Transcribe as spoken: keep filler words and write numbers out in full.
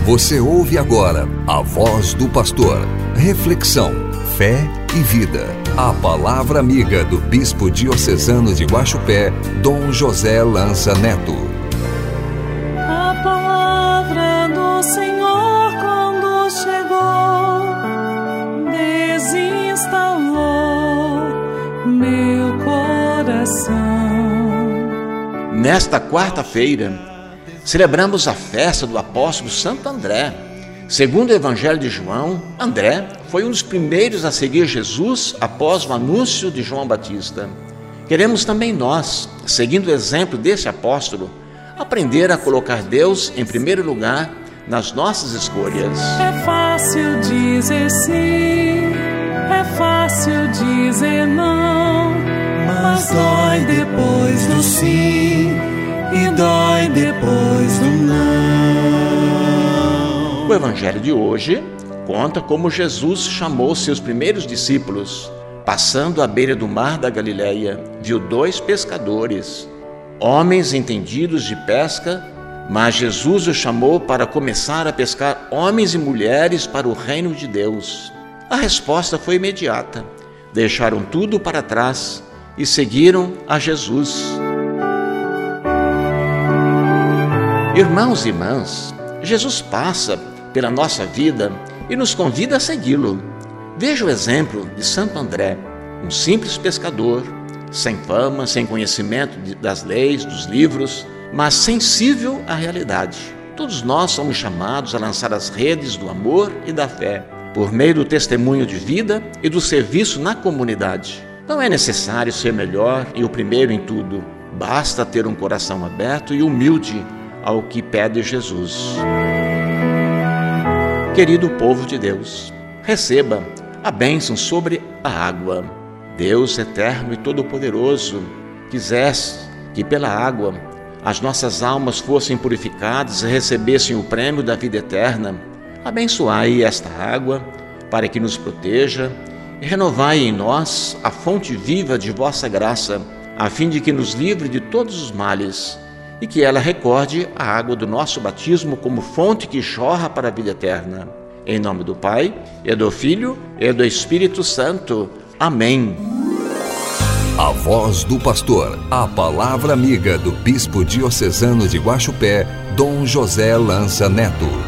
Você ouve agora a voz do pastor. Reflexão, fé e vida. A palavra amiga do bispo diocesano de Guaxupé, Dom José Lança Neto. A palavra do Senhor quando chegou, desinstalou meu coração. Nesta quarta-feira, celebramos a festa do apóstolo Santo André. Segundo o Evangelho de João, André foi um dos primeiros a seguir Jesus após o anúncio de João Batista. Queremos também nós, seguindo o exemplo desse apóstolo, aprender a colocar Deus em primeiro lugar nas nossas escolhas. É fácil dizer sim, é fácil dizer não, mas dói depois do sim e dói depois do não. O Evangelho de hoje conta como Jesus chamou seus primeiros discípulos. Passando à beira do mar da Galileia, viu dois pescadores, homens entendidos de pesca, mas Jesus os chamou para começar a pescar homens e mulheres para o reino de Deus. A resposta foi imediata. Deixaram tudo para trás e seguiram a Jesus. Irmãos e irmãs, Jesus passa pela nossa vida e nos convida a segui-lo. Veja o exemplo de Santo André, um simples pescador, sem fama, sem conhecimento das leis, dos livros, mas sensível à realidade. Todos nós somos chamados a lançar as redes do amor e da fé, por meio do testemunho de vida e do serviço na comunidade. Não é necessário ser melhor e o primeiro em tudo. Basta ter um coração aberto e humilde ao que pede Jesus. Querido povo de Deus, receba a bênção sobre a água. Deus eterno e todo-poderoso, quisesse que pela água as nossas almas fossem purificadas e recebessem o prêmio da vida eterna. Abençoai esta água para que nos proteja e renovai em nós a fonte viva de vossa graça, a fim de que nos livre de todos os males e que ela recorde a água do nosso batismo como fonte que jorra para a vida eterna. Em nome do Pai, e do Filho, e do Espírito Santo. Amém. A voz do pastor, a palavra amiga do bispo diocesano de Guaxupé, Dom José Lança Neto.